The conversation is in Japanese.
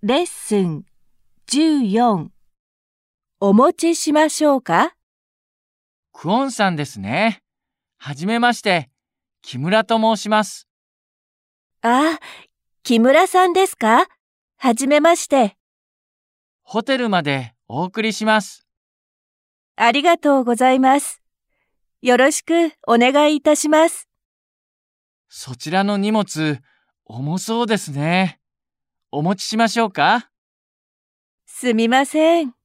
レッスン14。お持ちしましょうか？ クオンさんですね。はじめまして、木村と申します。 あ、木村さんですか？はじめまして。 ホテルまでお送りします。 ありがとうございます。よろしくお願いいたします。 そちらの荷物、重そうですね。お持ちしましょうか？ すみません。